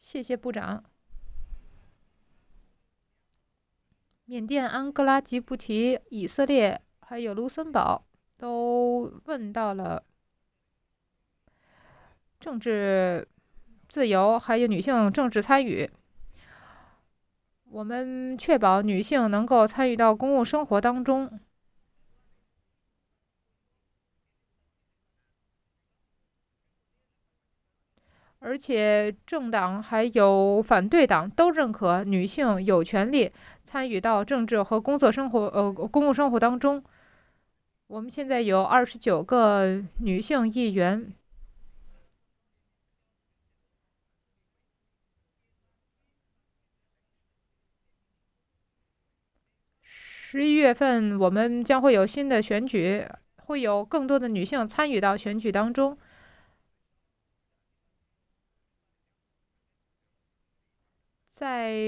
谢谢部长。缅甸、安哥拉、吉布提、以色列还有卢森堡都问到了政治自由，还有女性政治参与。我们确保女性能够参与到公共生活当中，而且政党还有反对党都认可女性有权利参与到政治和工作生活公共生活当中。我们现在有29个女性议员。11月份我们将会有新的选举，会有更多的女性参与到选举当中。在